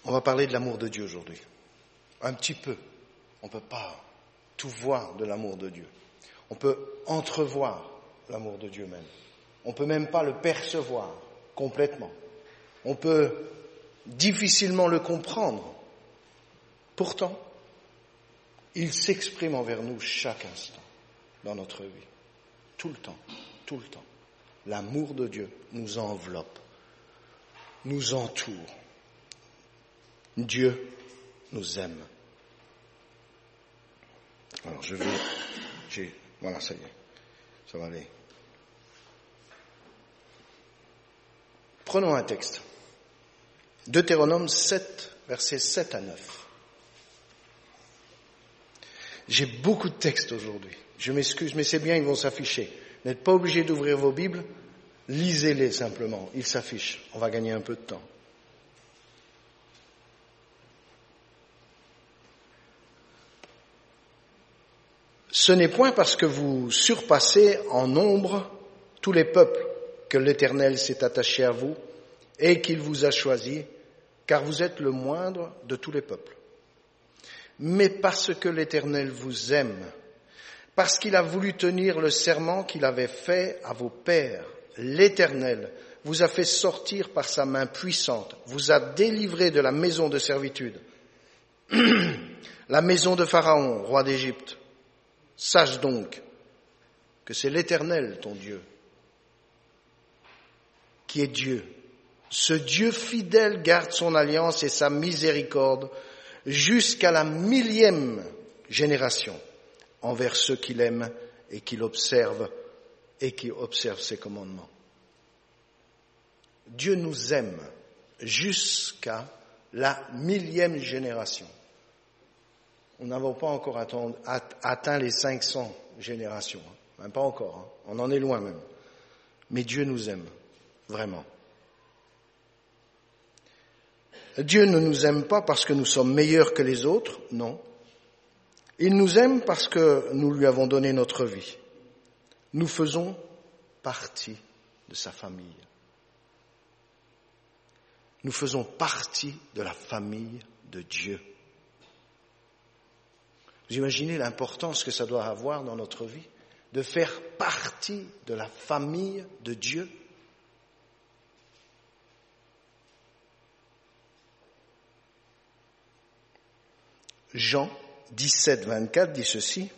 On va parler de l'amour de Dieu aujourd'hui. Un petit peu. On ne peut pas tout voir de l'amour de Dieu. On peut entrevoir l'amour de Dieu même. On ne peut même pas le percevoir complètement. On peut difficilement le comprendre. Pourtant, il s'exprime envers nous chaque instant dans notre vie. Tout le temps, tout le temps. L'amour de Dieu nous enveloppe, nous entoure. Dieu nous aime. Alors voilà, ça y est, ça va aller. Prenons un texte. Deutéronome 7, versets 7 à 9. J'ai beaucoup de textes aujourd'hui. Je m'excuse, mais c'est bien, ils vont s'afficher. Vous n'êtes pas obligés d'ouvrir vos Bibles, lisez-les simplement, ils s'affichent. On va gagner un peu de temps. Ce n'est point parce que vous surpassez en nombre tous les peuples que l'Éternel s'est attaché à vous et qu'il vous a choisi, car vous êtes le moindre de tous les peuples. Mais parce que l'Éternel vous aime, parce qu'il a voulu tenir le serment qu'il avait fait à vos pères, l'Éternel vous a fait sortir par sa main puissante, vous a délivré de la maison de servitude, la maison de Pharaon, roi d'Égypte. Sache donc que c'est l'Éternel, ton Dieu, qui est Dieu. Ce Dieu fidèle garde son alliance et sa miséricorde jusqu'à la 1000e génération envers ceux qu'il aime et qui l'observent et qui observent ses commandements. Dieu nous aime jusqu'à la 1000e génération. Nous n'avons pas encore atteint les 500 générations, même pas encore, on en est loin même. Mais Dieu nous aime, vraiment. Dieu ne nous aime pas parce que nous sommes meilleurs que les autres, non. Il nous aime parce que nous lui avons donné notre vie. Nous faisons partie de sa famille. Nous faisons partie de la famille de Dieu. Vous imaginez l'importance que ça doit avoir dans notre vie, de faire partie de la famille de Dieu? Jean 17, 24 dit ceci.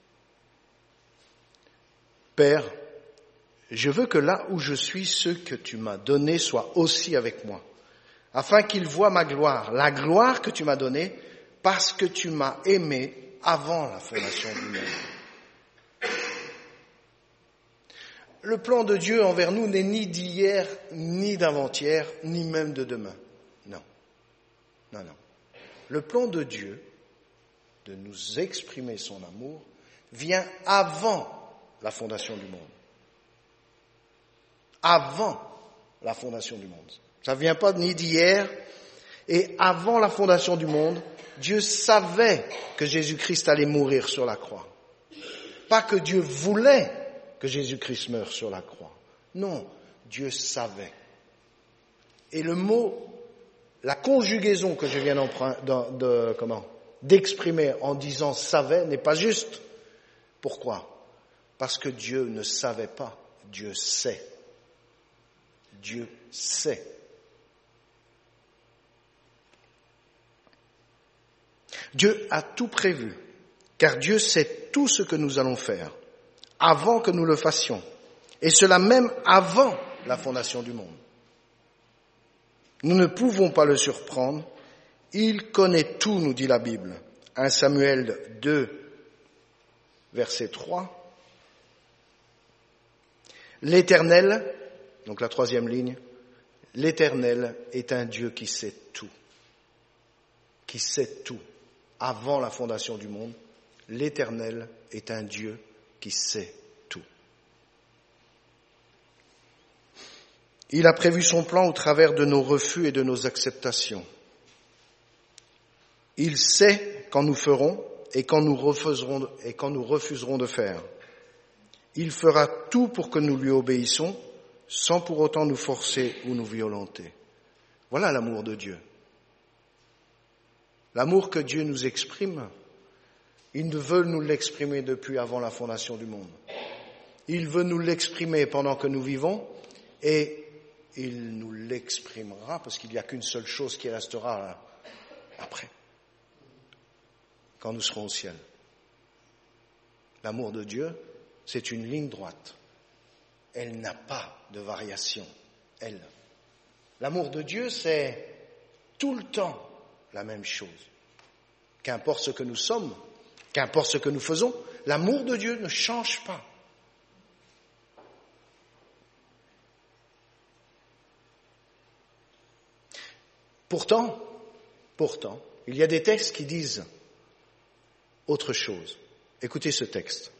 Père, je veux que là où je suis, ceux que tu m'as donnés soient aussi avec moi, afin qu'ils voient ma gloire, la gloire que tu m'as donnée, parce que tu m'as aimé avant la fondation du monde. Le plan de Dieu envers nous n'est ni d'hier, ni d'avant-hier, ni même de demain. Non. Non, non. Le plan de Dieu, de nous exprimer son amour, vient avant la fondation du monde. Avant la fondation du monde. Ça ne vient pas ni d'hier, et avant la fondation du monde, Dieu savait que Jésus-Christ allait mourir sur la croix. Pas que Dieu voulait que Jésus-Christ meure sur la croix. Non, Dieu savait. Et le mot, la conjugaison que je viens d'exprimer en disant savait n'est pas juste. Pourquoi? Parce que Dieu ne savait pas, Dieu sait. Dieu sait. Dieu a tout prévu, car Dieu sait tout ce que nous allons faire, avant que nous le fassions, et cela même avant la fondation du monde. Nous ne pouvons pas le surprendre, il connaît tout, nous dit la Bible. 1 Samuel 2, verset 3. L'Éternel, donc la troisième ligne, l'Éternel est un Dieu qui sait tout. Qui sait tout. Avant la fondation du monde, l'Éternel est un Dieu qui sait tout. Il a prévu son plan au travers de nos refus et de nos acceptations. Il sait quand nous ferons et quand nous refuserons de faire. Il fera tout pour que nous lui obéissons, sans pour autant nous forcer ou nous violenter. Voilà l'amour de Dieu. L'amour que Dieu nous exprime, il veut nous l'exprimer depuis avant la fondation du monde. Il veut nous l'exprimer pendant que nous vivons et il nous l'exprimera parce qu'il n'y a qu'une seule chose qui restera après, quand nous serons au ciel. L'amour de Dieu, c'est une ligne droite. Elle n'a pas de variation, elle. L'amour de Dieu, c'est tout le temps la même chose. Qu'importe ce que nous sommes, qu'importe ce que nous faisons, l'amour de Dieu ne change pas. Pourtant, il y a des textes qui disent autre chose. Écoutez ce texte.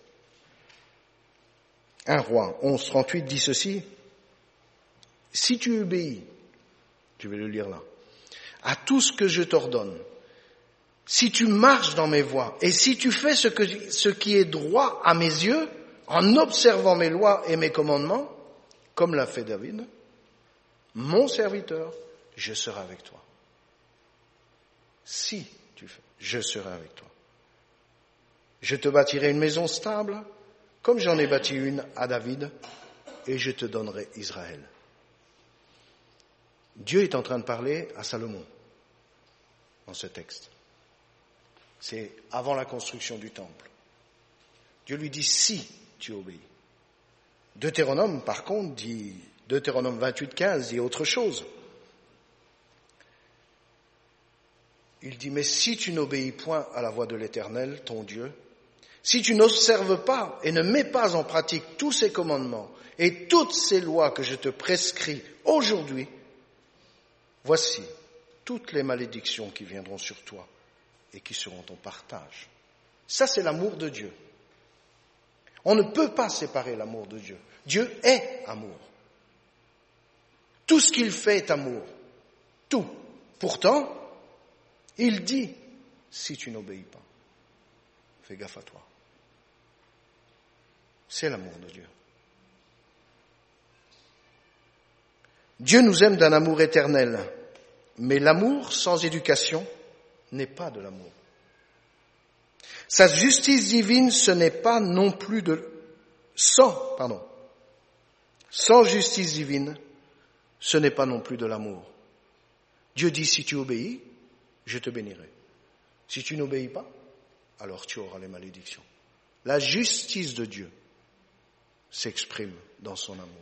1 Roi 11:38 dit ceci. Si tu obéis, je vais le lire là, à tout ce que je t'ordonne, si tu marches dans mes voies et si tu fais ce qui est droit à mes yeux, en observant mes lois et mes commandements, comme l'a fait David, mon serviteur, je serai avec toi. Si tu fais, je serai avec toi. Je te bâtirai une maison stable, comme j'en ai bâti une à David, et je te donnerai Israël. Dieu est en train de parler à Salomon dans ce texte. C'est avant la construction du temple. Dieu lui dit si tu obéis. Deutéronome, par contre, dit, Deutéronome 28:15 dit autre chose. Il dit, mais si tu n'obéis point à la voix de l'Éternel, ton Dieu, si tu n'observes pas et ne mets pas en pratique tous ces commandements et toutes ces lois que je te prescris aujourd'hui, voici toutes les malédictions qui viendront sur toi et qui seront ton partage. Ça, c'est l'amour de Dieu. On ne peut pas séparer l'amour de Dieu. Dieu est amour. Tout ce qu'il fait est amour. Tout. Pourtant, il dit, si tu n'obéis pas, fais gaffe à toi. C'est l'amour de Dieu. Dieu nous aime d'un amour éternel, mais l'amour sans éducation n'est pas de l'amour. Sa justice divine, ce n'est pas non plus sans justice divine, ce n'est pas non plus de l'amour. Dieu dit, si tu obéis, je te bénirai. Si tu n'obéis pas, alors tu auras les malédictions. La justice de Dieu s'exprime dans son amour.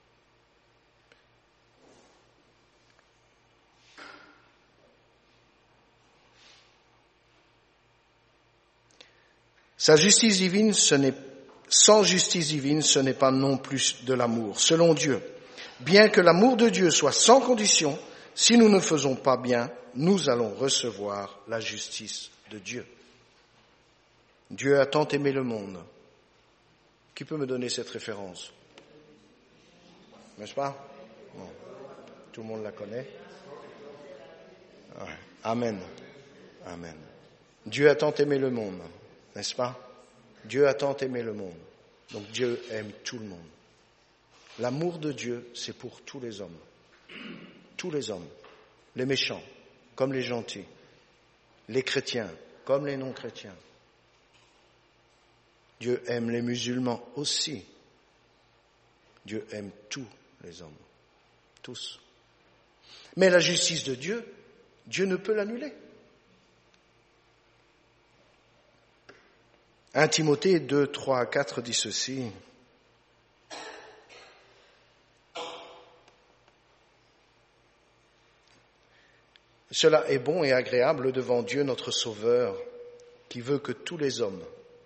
Sa justice divine, sans justice divine, ce n'est pas non plus de l'amour. Selon Dieu, bien que l'amour de Dieu soit sans condition, si nous ne faisons pas bien, nous allons recevoir la justice de Dieu. Dieu a tant aimé le monde. Qui peut me donner cette référence? N'est-ce pas? Non. Tout le monde la connaît. Ouais. Amen. Amen. Dieu a tant aimé le monde. N'est-ce pas? Dieu a tant aimé le monde. Donc Dieu aime tout le monde. L'amour de Dieu, c'est pour tous les hommes. Tous les hommes. Les méchants, comme les gentils. Les chrétiens, comme les non-chrétiens. Dieu aime les musulmans aussi. Dieu aime tous les hommes. Tous. Mais la justice de Dieu, Dieu ne peut l'annuler. 1 Timothée 2, 3 à 4 dit ceci. Cela est bon et agréable devant Dieu notre Sauveur, qui veut que tous les hommes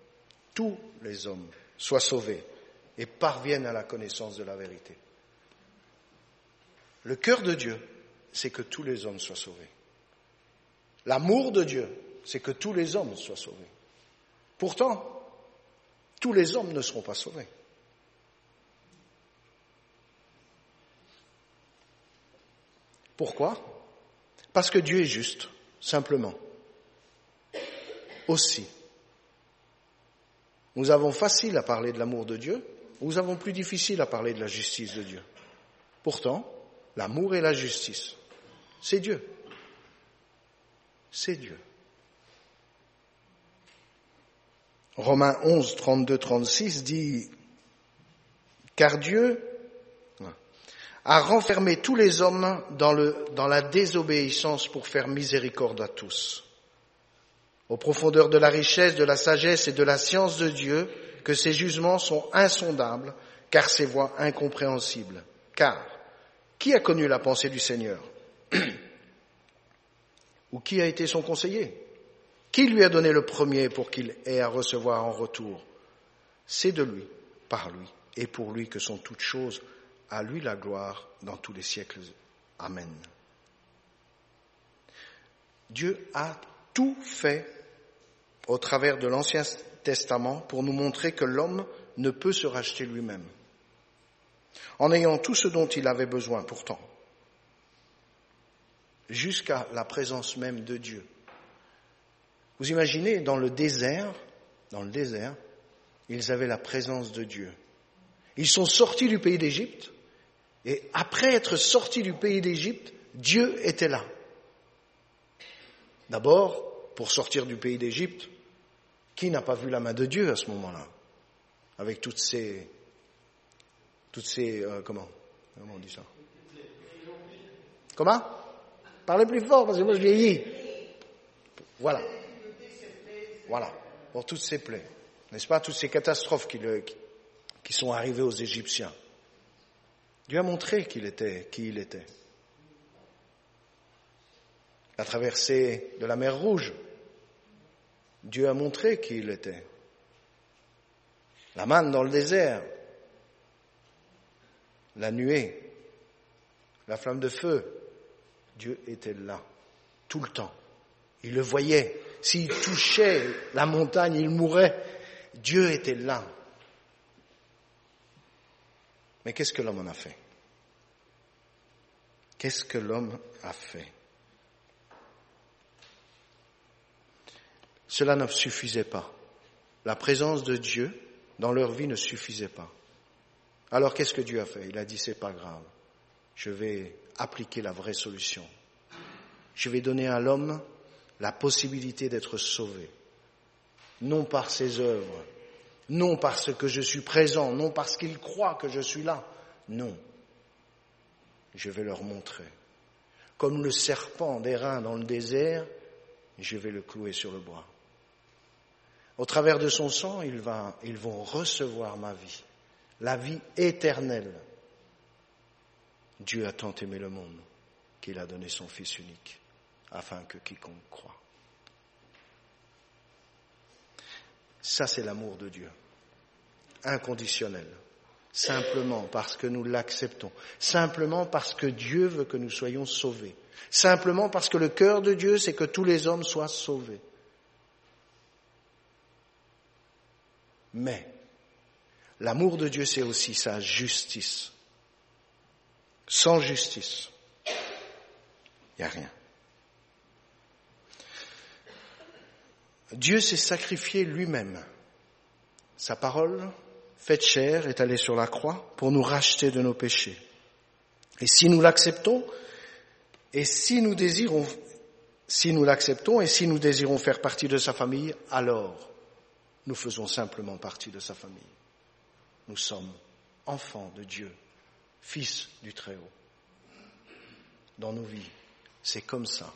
soient sauvés et parviennent à la connaissance de la vérité. Le cœur de Dieu, c'est que tous les hommes soient sauvés. L'amour de Dieu, c'est que tous les hommes soient sauvés. Pourtant, tous les hommes ne seront pas sauvés. Pourquoi? Parce que Dieu est juste, simplement. Aussi. Nous avons facile à parler de l'amour de Dieu, nous avons plus difficile à parler de la justice de Dieu. Pourtant, l'amour et la justice, c'est Dieu. C'est Dieu. Romains 11, 32-36 dit « Car Dieu a renfermé tous les hommes dans la désobéissance pour faire miséricorde à tous. Aux profondeurs de la richesse, de la sagesse et de la science de Dieu, que ses jugements sont insondables, car ses voies incompréhensibles. Car, qui a connu la pensée du Seigneur? Ou qui a été son conseiller? Qui lui a donné le premier pour qu'il ait à recevoir en retour? C'est de lui, par lui et pour lui que sont toutes choses. À lui la gloire dans tous les siècles. Amen. Dieu a tout fait au travers de l'Ancien Testament pour nous montrer que l'homme ne peut se racheter lui-même, en ayant tout ce dont il avait besoin pourtant, jusqu'à la présence même de Dieu. Vous imaginez, dans le désert, ils avaient la présence de Dieu. Ils sont sortis du pays d'Égypte, et après être sortis du pays d'Égypte, Dieu était là. D'abord, pour sortir du pays d'Égypte, qui n'a pas vu la main de Dieu à ce moment-là? Avec toutes ces comment on dit ça? Comment? Parlez plus fort, parce que moi je vieillis. Voilà. Pour toutes ces plaies. N'est-ce pas? Toutes ces catastrophes qui sont arrivées aux Égyptiens. Dieu a montré qui il était. La traversée de la mer Rouge, Dieu a montré qui il était. La manne dans le désert, la nuée, la flamme de feu, Dieu était là, tout le temps. Il le voyait. S'il touchait la montagne, il mourait. Dieu était là. Mais qu'est-ce que l'homme en a fait? Qu'est-ce que l'homme a fait? Cela ne suffisait pas. La présence de Dieu dans leur vie ne suffisait pas. Alors qu'est-ce que Dieu a fait? Il a dit, c'est pas grave. Je vais appliquer la vraie solution. Je vais donner à l'homme la possibilité d'être sauvé. Non par ses œuvres, non parce que je suis présent, non parce qu'il croit que je suis là. Non. Je vais leur montrer. Comme le serpent d'airain dans le désert, je vais le clouer sur le bois. Au travers de son sang, ils vont recevoir ma vie, la vie éternelle. Dieu a tant aimé le monde qu'il a donné son Fils unique, afin que quiconque croit. Ça, c'est l'amour de Dieu, inconditionnel, simplement parce que nous l'acceptons, simplement parce que Dieu veut que nous soyons sauvés, simplement parce que le cœur de Dieu, c'est que tous les hommes soient sauvés. Mais l'amour de Dieu, c'est aussi sa justice. Sans justice, il n'y a rien. Dieu s'est sacrifié lui-même. Sa parole, faite chair, est allée sur la croix pour nous racheter de nos péchés. Et si nous l'acceptons, et si nous l'acceptons, et si nous désirons faire partie de sa famille, alors nous faisons simplement partie de sa famille. Nous sommes enfants de Dieu, fils du Très-Haut. Dans nos vies, c'est comme ça.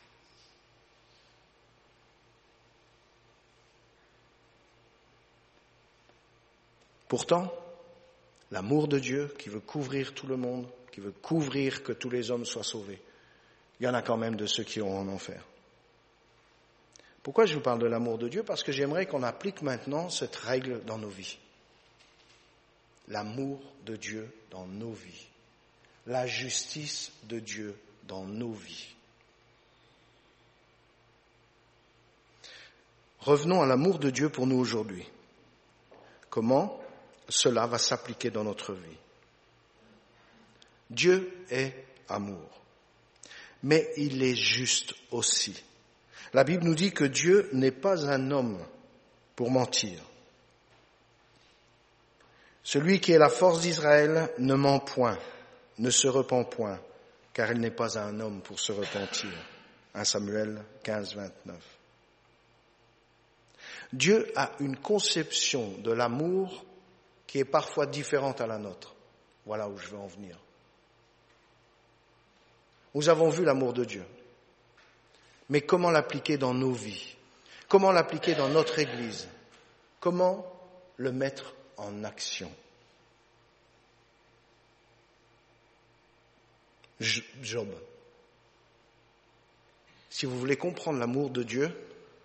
Pourtant, l'amour de Dieu qui veut couvrir tout le monde, qui veut couvrir que tous les hommes soient sauvés, il y en a quand même de ceux qui iront en enfer. Pourquoi je vous parle de l'amour de Dieu? Parce que j'aimerais qu'on applique maintenant cette règle dans nos vies. L'amour de Dieu dans nos vies. La justice de Dieu dans nos vies. Revenons à l'amour de Dieu pour nous aujourd'hui. Comment cela va s'appliquer dans notre vie? Dieu est amour, mais il est juste aussi. La Bible nous dit que Dieu n'est pas un homme pour mentir. Celui qui est la force d'Israël ne ment point, ne se repent point, car il n'est pas un homme pour se repentir. 1 Samuel 15, 29. Dieu a une conception de l'amour qui est parfois différente à la nôtre. Voilà où je veux en venir. Nous avons vu l'amour de Dieu. Mais comment l'appliquer dans nos vies? Comment l'appliquer dans notre Église? Comment le mettre en action? Job. Si vous voulez comprendre l'amour de Dieu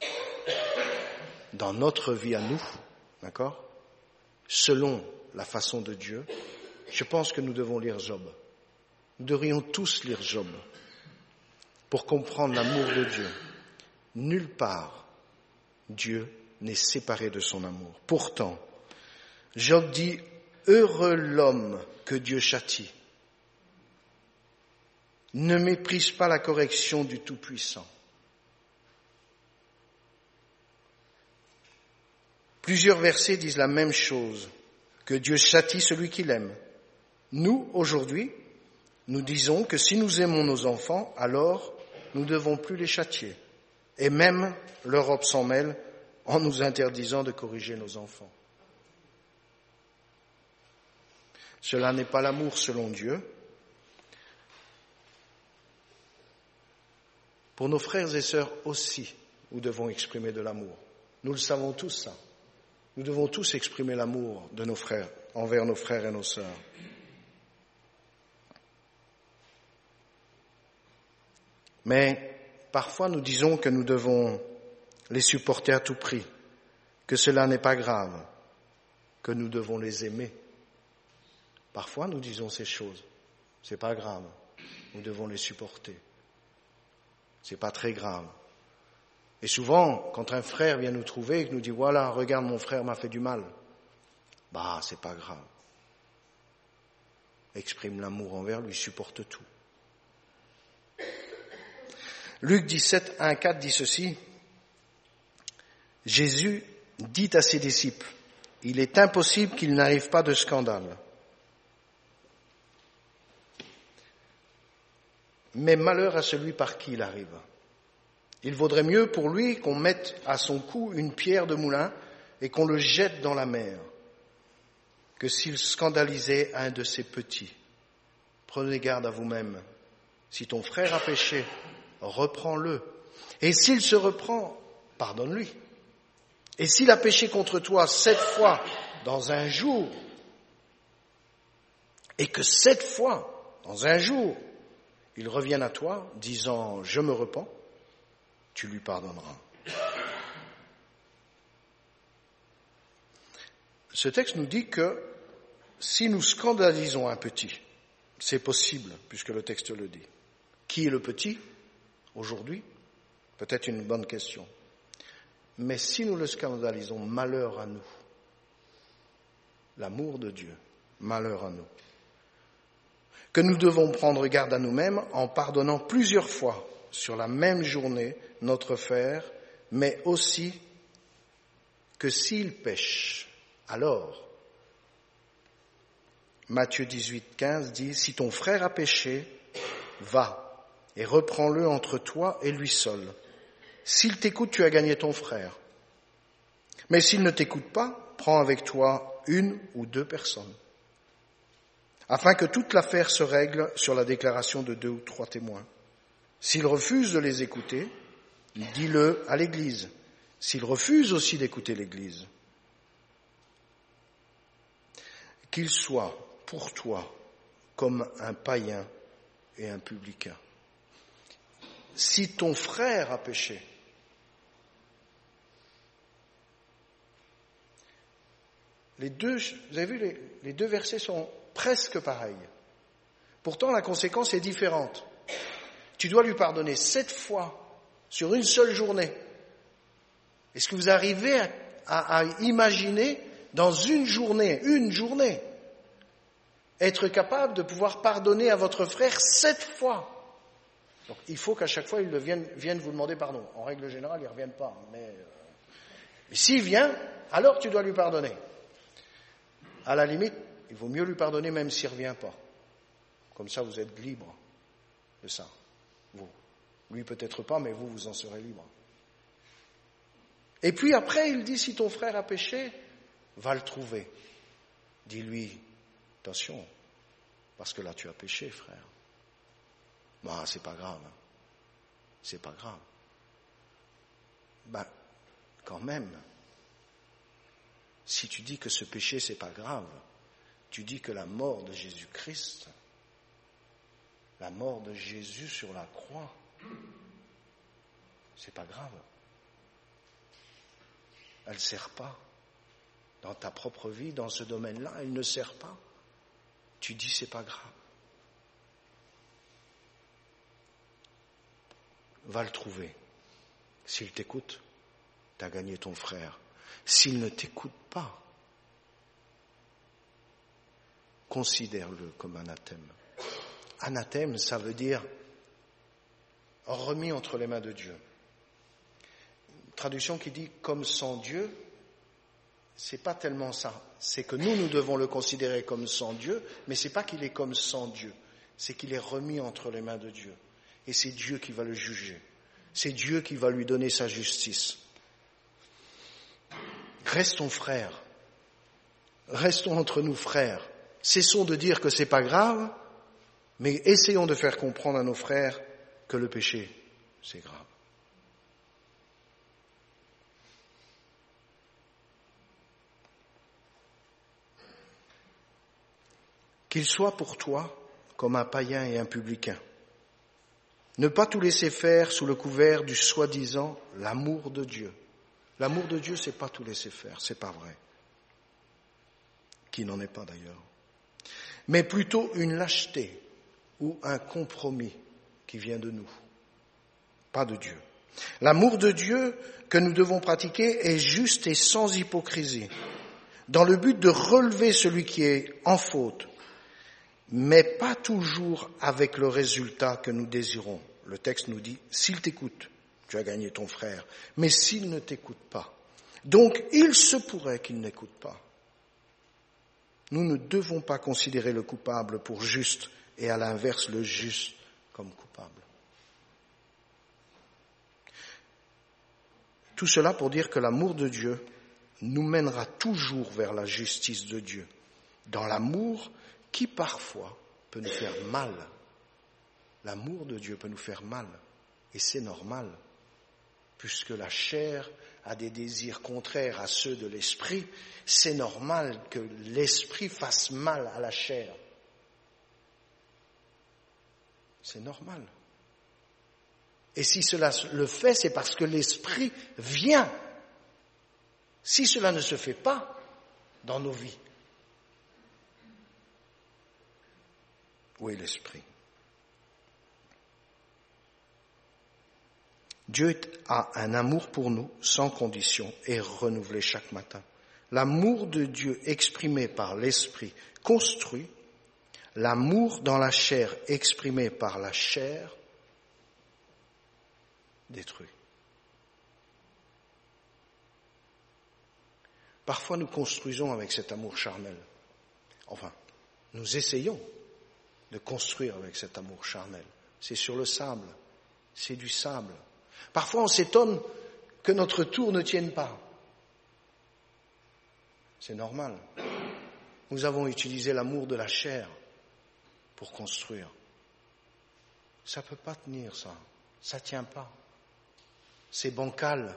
dans notre vie à nous, d'accord, selon la façon de Dieu, je pense que nous devons lire Job. Nous devrions tous lire Job pour comprendre l'amour de Dieu. Nulle part, Dieu n'est séparé de son amour. Pourtant, Job dit « Heureux l'homme que Dieu châtie. Ne méprise pas la correction du Tout-Puissant. » Plusieurs versets disent la même chose, que Dieu châtie celui qu'il aime. Nous, aujourd'hui, nous disons que si nous aimons nos enfants, alors nous ne devons plus les châtier. Et même l'Europe s'en mêle en nous interdisant de corriger nos enfants. Cela n'est pas l'amour selon Dieu. Pour nos frères et sœurs aussi, nous devons exprimer de l'amour. Nous le savons tous, ça. Nous devons tous exprimer l'amour de nos frères, envers nos frères et nos sœurs. Mais parfois nous disons que nous devons les supporter à tout prix, que cela n'est pas grave, que nous devons les aimer. Parfois nous disons ces choses. C'est pas grave, nous devons les supporter. C'est pas très grave. Et souvent, quand un frère vient nous trouver et nous dit « Voilà, regarde, mon frère m'a fait du mal », bah, c'est pas grave. Exprime l'amour envers lui, supporte tout. Luc 17, 1, 4 dit ceci. Jésus dit à ses disciples, « Il est impossible qu'il n'arrive pas de scandale. Mais malheur à celui par qui il arrive. Il vaudrait mieux pour lui qu'on mette à son cou une pierre de moulin et qu'on le jette dans la mer, que s'il scandalisait un de ses petits. Prenez garde à vous-même. Si ton frère a péché, reprends-le. Et s'il se reprend, pardonne-lui. Et s'il a péché contre toi 7 fois dans un jour, et que 7 fois dans un jour, il revienne à toi, disant « Je me repens », tu lui pardonneras. Ce texte nous dit que si nous scandalisons un petit, c'est possible, puisque le texte le dit. Qui est le petit aujourd'hui? Peut-être une bonne question. Mais si nous le scandalisons, malheur à nous. L'amour de Dieu, malheur à nous. Que nous devons prendre garde à nous-mêmes en pardonnant plusieurs fois sur la même journée notre frère, mais aussi que s'il pêche, alors, Matthieu 18, 15 dit, « Si ton frère a péché, va et reprends-le entre toi et lui seul. S'il t'écoute, tu as gagné ton frère. Mais s'il ne t'écoute pas, prends avec toi 1 ou 2 personnes. Afin que toute l'affaire se règle sur la déclaration de 2 ou 3 témoins. S'il refuse de les écouter, dis-le à l'Église. S'il refuse aussi d'écouter l'Église, qu'il soit pour toi comme un païen et un publicain. Si ton frère a péché, vous avez vu, les 2 versets sont presque pareils. Pourtant, la conséquence est différente. Tu dois lui pardonner 7 fois sur une seule journée. Est-ce que vous arrivez à imaginer dans une journée, être capable de pouvoir pardonner à votre frère 7 fois? Donc, il faut qu'à chaque fois, il vienne vous demander pardon. En règle générale, il ne revienne pas. Mais s'il vient, alors tu dois lui pardonner. À la limite, il vaut mieux lui pardonner même s'il ne revient pas. Comme ça, vous êtes libre de ça. Vous. Lui peut-être pas, mais vous en serez libre. Et puis après, il dit, si ton frère a péché, va le trouver. Dis-lui, attention, parce que là tu as péché, frère. Bah, c'est pas grave. C'est pas grave. Ben, quand même, si tu dis que ce péché c'est pas grave, tu dis que la mort de Jésus-Christ, la mort de Jésus sur la croix, c'est pas grave. Elle ne sert pas. Dans ta propre vie, dans ce domaine-là, elle ne sert pas. Tu dis c'est pas grave. Va le trouver. S'il t'écoute, tu as gagné ton frère. S'il ne t'écoute pas, considère-le comme anathème. Anathème, ça veut dire remis entre les mains de Dieu. Une traduction qui dit comme sans Dieu, c'est pas tellement ça. C'est que nous devons le considérer comme sans Dieu, mais c'est pas qu'il est comme sans Dieu. C'est qu'il est remis entre les mains de Dieu. Et c'est Dieu qui va le juger. C'est Dieu qui va lui donner sa justice. Restons frères. Restons entre nous frères. Cessons de dire que c'est pas grave, mais essayons de faire comprendre à nos frères que le péché, c'est grave. Qu'il soit pour toi comme un païen et un publicain. Ne pas tout laisser faire sous le couvert du soi-disant l'amour de Dieu. L'amour de Dieu, c'est pas tout laisser faire, c'est pas vrai. Qui n'en est pas d'ailleurs. Mais plutôt une lâcheté ou un compromis qui vient de nous, pas de Dieu. L'amour de Dieu que nous devons pratiquer est juste et sans hypocrisie, dans le but de relever celui qui est en faute, mais pas toujours avec le résultat que nous désirons. Le texte nous dit, s'il t'écoute, tu as gagné ton frère, mais s'il ne t'écoute pas. Donc, il se pourrait qu'il n'écoute pas. Nous ne devons pas considérer le coupable pour juste et à l'inverse le juste comme coupable. Tout cela pour dire que l'amour de Dieu nous mènera toujours vers la justice de Dieu, dans l'amour qui parfois peut nous faire mal. L'amour de Dieu peut nous faire mal, et c'est normal, puisque la chair a des désirs contraires à ceux de l'esprit, c'est normal que l'esprit fasse mal à la chair. C'est normal. Et si cela le fait, c'est parce que l'esprit vient. Si cela ne se fait pas dans nos vies, où est l'esprit? Dieu a un amour pour nous sans condition et renouvelé chaque matin. L'amour de Dieu exprimé par l'esprit construit, l'amour dans la chair exprimé par la chair détruit. Parfois nous construisons avec cet amour charnel. Enfin, nous essayons de construire avec cet amour charnel. C'est sur le sable, c'est du sable. Parfois on s'étonne que notre tour ne tienne pas. C'est normal. Nous avons utilisé l'amour de la chair pour construire. Ça ne peut pas tenir, ça. Ça ne tient pas. C'est bancal.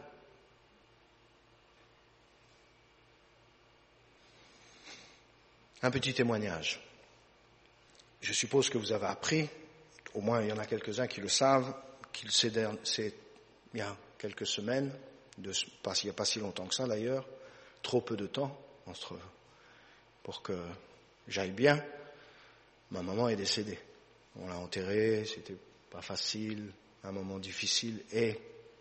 Un petit témoignage. Je suppose que vous avez appris, au moins il y en a quelques-uns qui le savent, qu'il s'est il y a quelques semaines, il n'y a pas si longtemps que ça d'ailleurs, trop peu de temps pour que j'aille bien, ma maman est décédée. On l'a enterrée, c'était pas facile, un moment difficile, et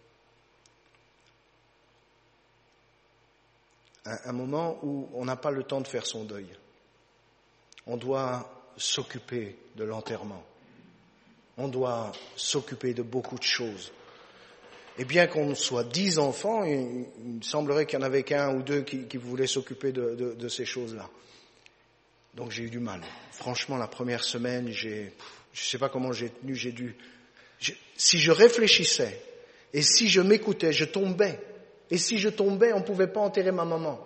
un moment où on n'a pas le temps de faire son deuil. On doit s'occuper de l'enterrement. On doit s'occuper de beaucoup de choses. Et bien qu'on soit 10 enfants, il me semblerait qu'il n'y en avait qu'un ou deux qui voulaient s'occuper de ces choses-là. Donc j'ai eu du mal. Franchement, la première semaine, je ne sais pas comment j'ai tenu, si je réfléchissais et si je m'écoutais, je tombais. Et si je tombais, on ne pouvait pas enterrer ma maman.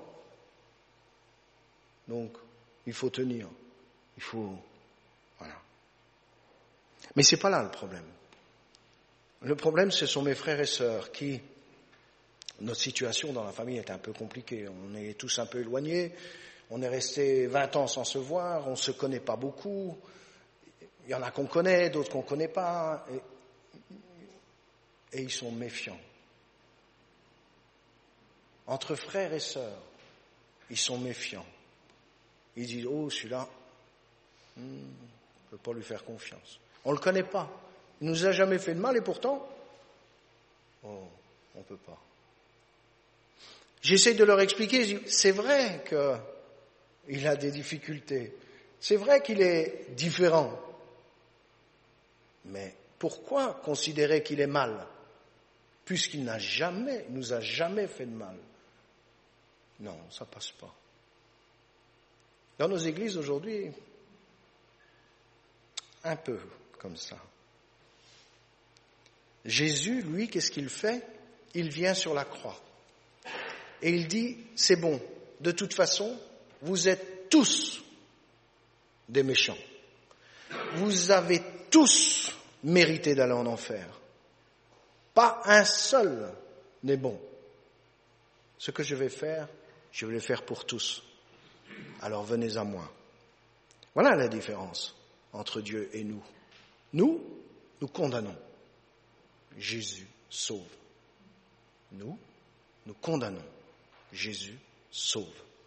Donc, il faut tenir. Il faut... Voilà. Mais ce n'est pas là le problème. Le problème, ce sont mes frères et sœurs qui... Notre situation dans la famille est un peu compliquée. On est tous un peu éloignés. On est resté 20 ans sans se voir. On ne se connaît pas beaucoup. Il y en a qu'on connaît, d'autres qu'on ne connaît pas. Et ils sont méfiants. Entre frères et sœurs, ils sont méfiants. Ils disent, oh, celui-là, on ne peut pas lui faire confiance. On ne le connaît pas. Il ne nous a jamais fait de mal et pourtant, oh, on ne peut pas. J'essaie de leur expliquer, c'est vrai qu'il a des difficultés. C'est vrai qu'il est différent. Mais pourquoi considérer qu'il est mal, puisqu'il nous a jamais fait de mal? Non, ça passe pas. Dans nos églises aujourd'hui, un peu comme ça. Jésus, lui, qu'est-ce qu'il fait? Il vient sur la croix. Et il dit, c'est bon, de toute façon, vous êtes tous des méchants. Vous avez tous mérité d'aller en enfer. Pas un seul n'est bon. Ce que je vais faire, je vais le faire pour tous. Alors venez à moi. Voilà la différence entre Dieu et nous. Nous condamnons. Jésus sauve. Nous condamnons. Jésus sauve.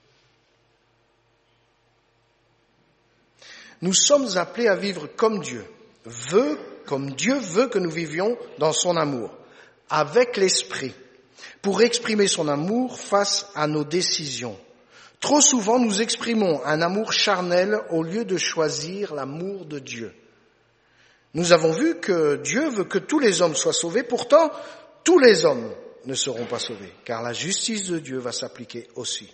Nous sommes appelés à vivre comme Dieu veut que nous vivions dans son amour, avec l'esprit, pour exprimer son amour face à nos décisions. Trop souvent, nous exprimons un amour charnel au lieu de choisir l'amour de Dieu. Nous avons vu que Dieu veut que tous les hommes soient sauvés, pourtant, tous les hommes ne seront pas sauvés, car la justice de Dieu va s'appliquer aussi.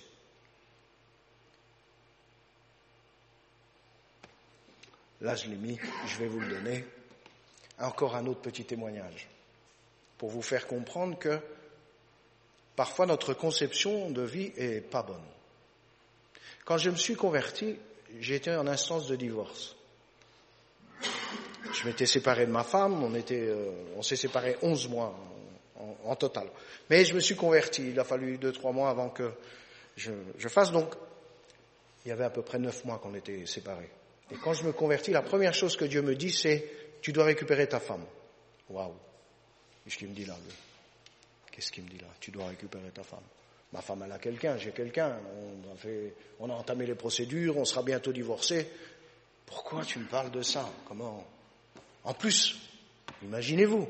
Là, je l'ai mis, je vais vous le donner. Encore un autre petit témoignage, pour vous faire comprendre que parfois notre conception de vie est pas bonne. Quand je me suis converti, j'ai été en instance de divorce. Je m'étais séparé de ma femme, on s'est séparés 11 mois en total. Mais je me suis converti, il a fallu 2-3 mois avant que je fasse. Donc, il y avait à peu près 9 mois qu'on était séparés. Et quand je me convertis, la première chose que Dieu me dit, c'est « Tu dois récupérer ta femme ». Waouh. Qu'est-ce qu'il me dit là, lui? Qu'est-ce qu'il me dit là? Tu dois récupérer ta femme. Ma femme, elle a quelqu'un, j'ai quelqu'un. On a entamé les procédures, on sera bientôt divorcés. Pourquoi tu me parles de ça? Comment? En plus, imaginez-vous.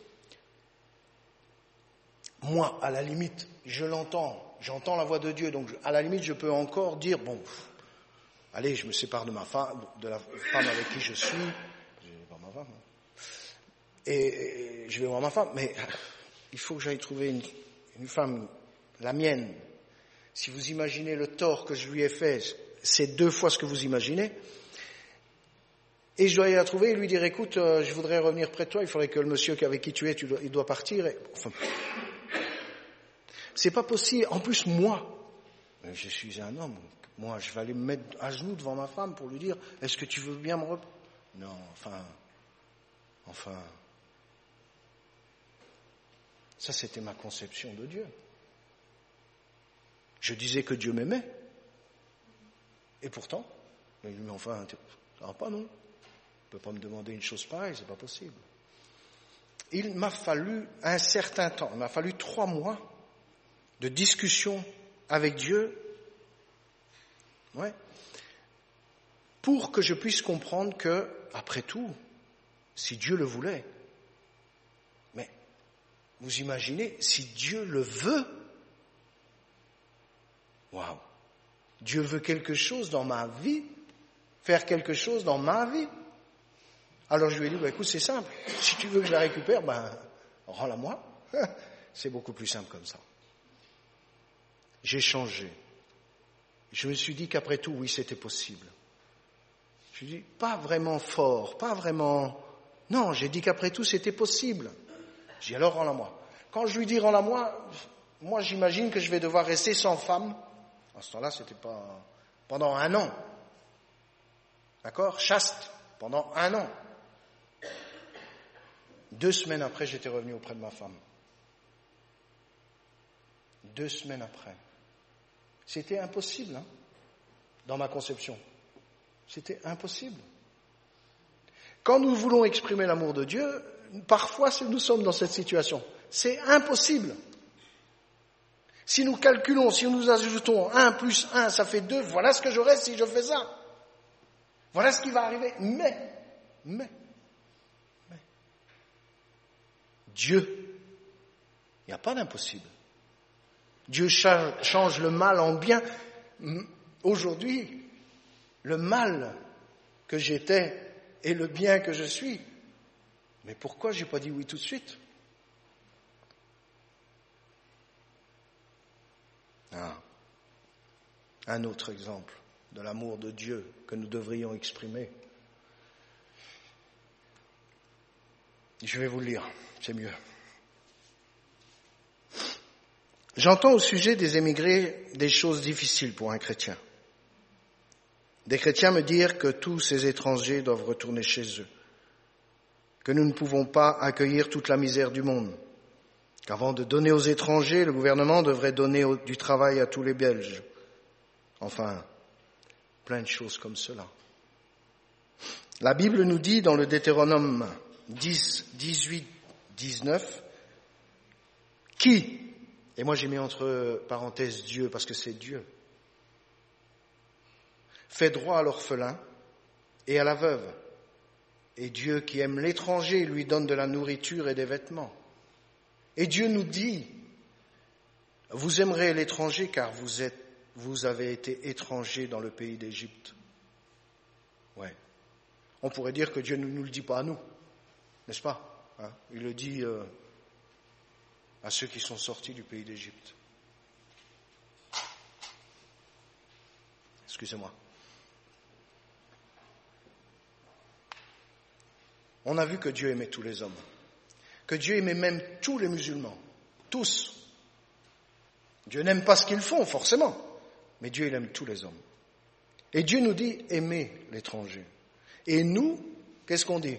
Moi, à la limite, j'entends la voix de Dieu, donc à la limite, je peux encore dire, bon, allez, je me sépare de ma femme, de la femme avec qui je suis. Je vais voir ma femme. Et je vais voir ma femme, mais il faut que j'aille trouver une femme, la mienne. Si vous imaginez le tort que je lui ai fait, c'est 2 fois ce que vous imaginez. Et je dois y la trouver et lui dire, écoute, je voudrais revenir près de toi, il faudrait que le monsieur avec qui tu es, il doit partir. Enfin, c'est pas possible. En plus, moi, je suis un homme. Moi, je vais aller me mettre à genoux devant ma femme pour lui dire, est-ce que tu veux bien me Non, enfin. Ça, c'était ma conception de Dieu. Je disais que Dieu m'aimait. Et pourtant, mais enfin, ça va pas, non? Tu ne peux pas me demander une chose pareille, c'est pas possible. Il m'a fallu un certain temps, il m'a fallu 3 mois de discussion avec Dieu, pour que je puisse comprendre que, après tout, si Dieu le voulait, mais vous imaginez, si Dieu le veut, waouh, Dieu veut quelque chose dans ma vie, faire quelque chose dans ma vie. Alors je lui ai dit, écoute, c'est simple, si tu veux que je la récupère, rends-la-moi. C'est beaucoup plus simple comme ça. J'ai changé. Je me suis dit qu'après tout, oui, c'était possible. Je me suis dit, pas vraiment fort, pas vraiment... Non, j'ai dit qu'après tout, c'était possible. J'ai dit, alors rends-la-moi. Quand je lui dis rends-la-moi, moi j'imagine que je vais devoir rester sans femme. À ce temps-là, c'était pas pendant 1 an. D'accord? Chaste, pendant 1 an. 2 semaines après, j'étais revenu auprès de ma femme. 2 semaines après. C'était impossible, dans ma conception. C'était impossible. Quand nous voulons exprimer l'amour de Dieu, parfois nous sommes dans cette situation. C'est impossible. Si nous calculons, si nous ajoutons 1 plus 1, ça fait 2, voilà ce que j'aurai si je fais ça. Voilà ce qui va arriver. Mais, Dieu, il n'y a pas d'impossible. Dieu change le mal en bien. Aujourd'hui, le mal que j'étais et le bien que je suis. Mais pourquoi j'ai pas dit oui tout de suite? Un autre exemple de l'amour de Dieu que nous devrions exprimer. Je vais vous le lire, c'est mieux. J'entends au sujet des émigrés des choses difficiles pour un chrétien. Des chrétiens me dire que tous ces étrangers doivent retourner chez eux, que nous ne pouvons pas accueillir toute la misère du monde, qu'avant de donner aux étrangers, le gouvernement devrait donner du travail à tous les Belges. Enfin, plein de choses comme cela. La Bible nous dit dans le Deutéronome 10, 18, 19, qui, et moi j'ai mis entre parenthèses Dieu parce que c'est Dieu, fait droit à l'orphelin et à la veuve. Et Dieu qui aime l'étranger lui donne de la nourriture et des vêtements. Et Dieu nous dit, vous aimerez l'étranger car vous avez été étrangers dans le pays d'Égypte. Ouais. On pourrait dire que Dieu ne nous le dit pas à nous, n'est-ce pas? Il le dit à ceux qui sont sortis du pays d'Égypte. Excusez-moi. On a vu que Dieu aimait tous les hommes, que Dieu aimait même tous les musulmans, tous. Dieu n'aime pas ce qu'ils font, forcément, mais Dieu, il aime tous les hommes. Et Dieu nous dit, aimez l'étranger. Et nous, qu'est-ce qu'on dit?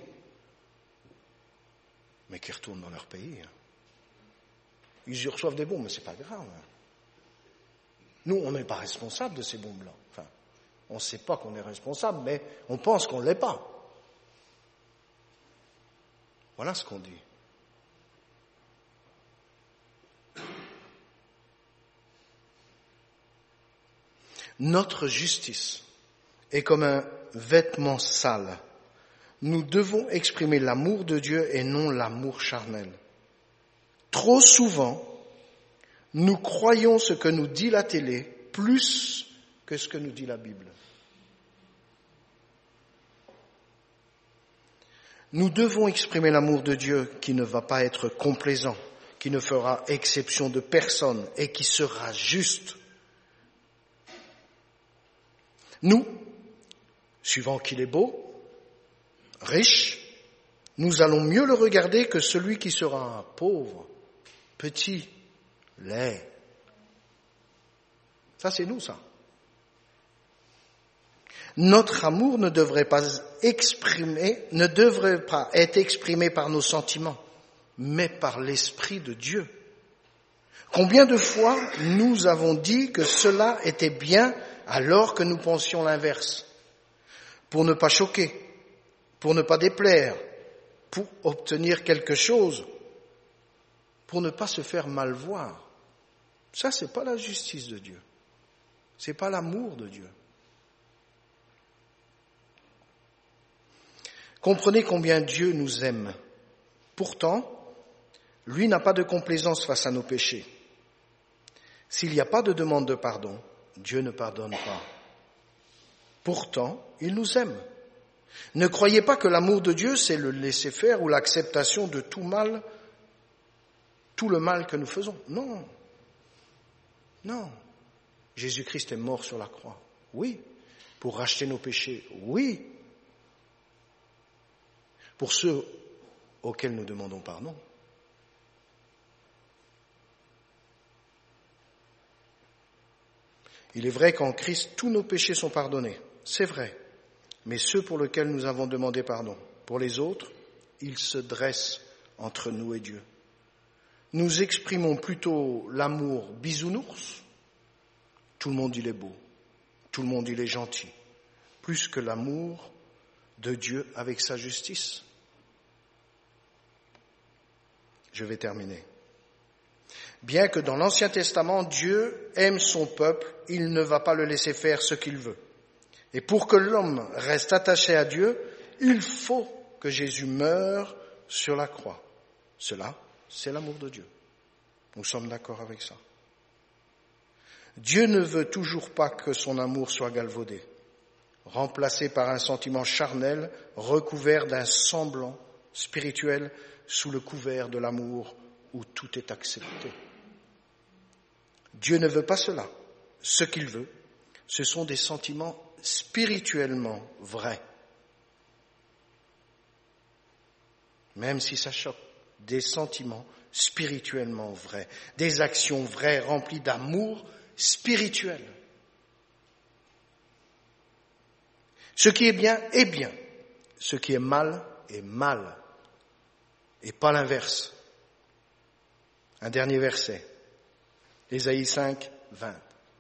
Mais qu'ils retournent dans leur pays. Ils y reçoivent des bombes, mais c'est pas grave. Nous, on n'est pas responsable de ces bombes-là. Enfin, on ne sait pas qu'on est responsable, mais on pense qu'on ne l'est pas. Voilà ce qu'on dit. Notre justice est comme un vêtement sale. Nous devons exprimer l'amour de Dieu et non l'amour charnel. Trop souvent, nous croyons ce que nous dit la télé plus que ce que nous dit la Bible. Nous devons exprimer l'amour de Dieu qui ne va pas être complaisant, qui ne fera exception de personne et qui sera juste. Nous, suivant qu'il est beau, riche, nous allons mieux le regarder que celui qui sera pauvre, petit, laid. Ça, c'est nous, ça. Notre amour ne devrait pas être exprimé par nos sentiments, mais par l'Esprit de Dieu. Combien de fois nous avons dit que cela était bien alors que nous pensions l'inverse, pour ne pas choquer, pour ne pas déplaire, pour obtenir quelque chose, pour ne pas se faire mal voir. Ça, c'est pas la justice de Dieu. C'est pas l'amour de Dieu. Comprenez combien Dieu nous aime. Pourtant, lui n'a pas de complaisance face à nos péchés. S'il n'y a pas de demande de pardon, Dieu ne pardonne pas. Pourtant, il nous aime. Ne croyez pas que l'amour de Dieu, c'est le laisser-faire ou l'acceptation de tout mal, tout le mal que nous faisons. Non. Non. Jésus-Christ est mort sur la croix. Oui. Pour racheter nos péchés. Oui. Pour ceux auxquels nous demandons pardon. Il est vrai qu'en Christ, tous nos péchés sont pardonnés. C'est vrai. Mais ceux pour lesquels nous avons demandé pardon, pour les autres, ils se dressent entre nous et Dieu. Nous exprimons plutôt l'amour bisounours. Tout le monde il est beau. Tout le monde il est gentil. Plus que l'amour de Dieu avec sa justice. Je vais terminer. Bien que dans l'Ancien Testament, Dieu aime son peuple, il ne va pas le laisser faire ce qu'il veut. Et pour que l'homme reste attaché à Dieu, il faut que Jésus meure sur la croix. Cela, c'est l'amour de Dieu. Nous sommes d'accord avec ça. Dieu ne veut toujours pas que son amour soit galvaudé, remplacé par un sentiment charnel, recouvert d'un semblant spirituel sous le couvert de l'amour où tout est accepté. Dieu ne veut pas cela. Ce qu'il veut, ce sont des sentiments spirituellement vrais. Même si ça choque, des sentiments spirituellement vrais, des actions vraies remplies d'amour spirituel. Ce qui est bien est bien, ce qui est mal est mal, et pas l'inverse. Un dernier verset, Ésaïe 5, 20.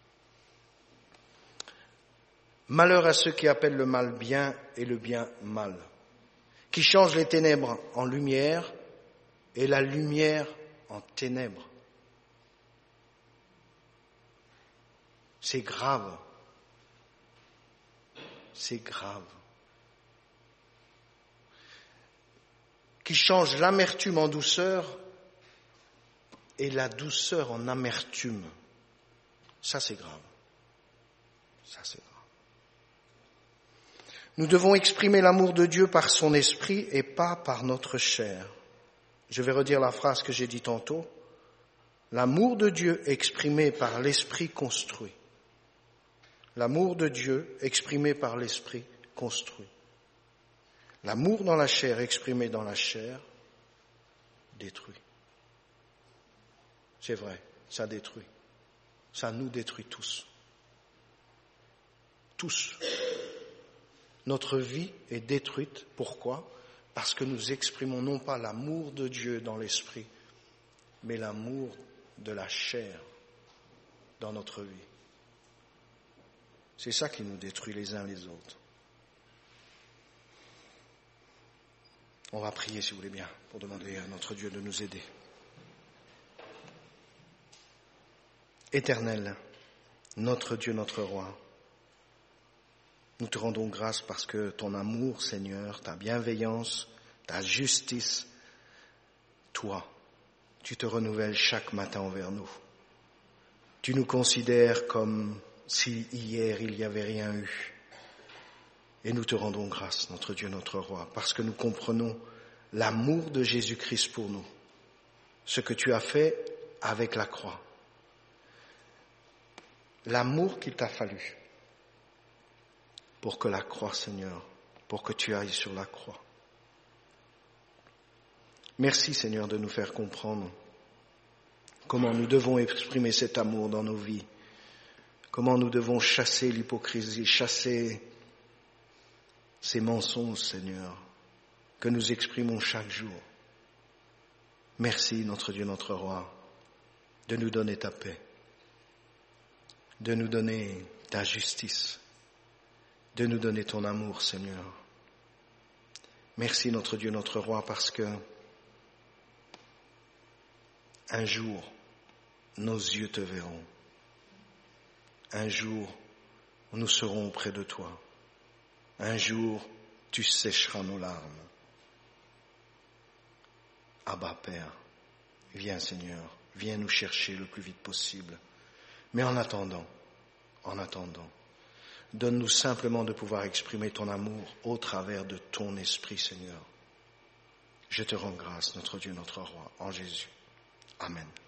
Malheur à ceux qui appellent le mal bien et le bien mal, qui changent les ténèbres en lumière et la lumière en ténèbres. C'est grave. C'est grave. Qui change l'amertume en douceur et la douceur en amertume. Ça, c'est grave. Ça, c'est grave. Nous devons exprimer l'amour de Dieu par son esprit et pas par notre chair. Je vais redire la phrase que j'ai dit tantôt. L'amour de Dieu exprimé par l'esprit construit. L'amour de Dieu exprimé par l'esprit construit. L'amour dans la chair exprimé dans la chair détruit. C'est vrai, ça détruit. Ça nous détruit tous. Tous. Notre vie est détruite. Pourquoi ? Parce que nous exprimons non pas l'amour de Dieu dans l'esprit, mais l'amour de la chair dans notre vie. C'est ça qui nous détruit les uns les autres. On va prier, si vous voulez bien, pour demander à notre Dieu de nous aider. Éternel, notre Dieu, notre Roi, nous te rendons grâce parce que ton amour, Seigneur, ta bienveillance, ta justice, toi, tu te renouvelles chaque matin envers nous. Tu nous considères comme si hier il n'y avait rien eu. Et nous te rendons grâce, notre Dieu, notre Roi, parce que nous comprenons l'amour de Jésus-Christ pour nous, ce que tu as fait avec la croix, l'amour qu'il t'a fallu pour que la croix, Seigneur, pour que tu ailles sur la croix. Merci, Seigneur, de nous faire comprendre comment nous devons exprimer cet amour dans nos vies, comment nous devons chasser l'hypocrisie, chasser ces mensonges, Seigneur, que nous exprimons chaque jour. Merci, notre Dieu, notre Roi, de nous donner ta paix, de nous donner ta justice, de nous donner ton amour, Seigneur. Merci, notre Dieu, notre Roi, parce que un jour, nos yeux te verront. Un jour, nous serons auprès de toi. Un jour, tu sécheras nos larmes. Abba, Père, viens, Seigneur, viens nous chercher le plus vite possible. Mais en attendant, donne-nous simplement de pouvoir exprimer ton amour au travers de ton esprit, Seigneur. Je te rends grâce, notre Dieu, notre Roi, en Jésus. Amen.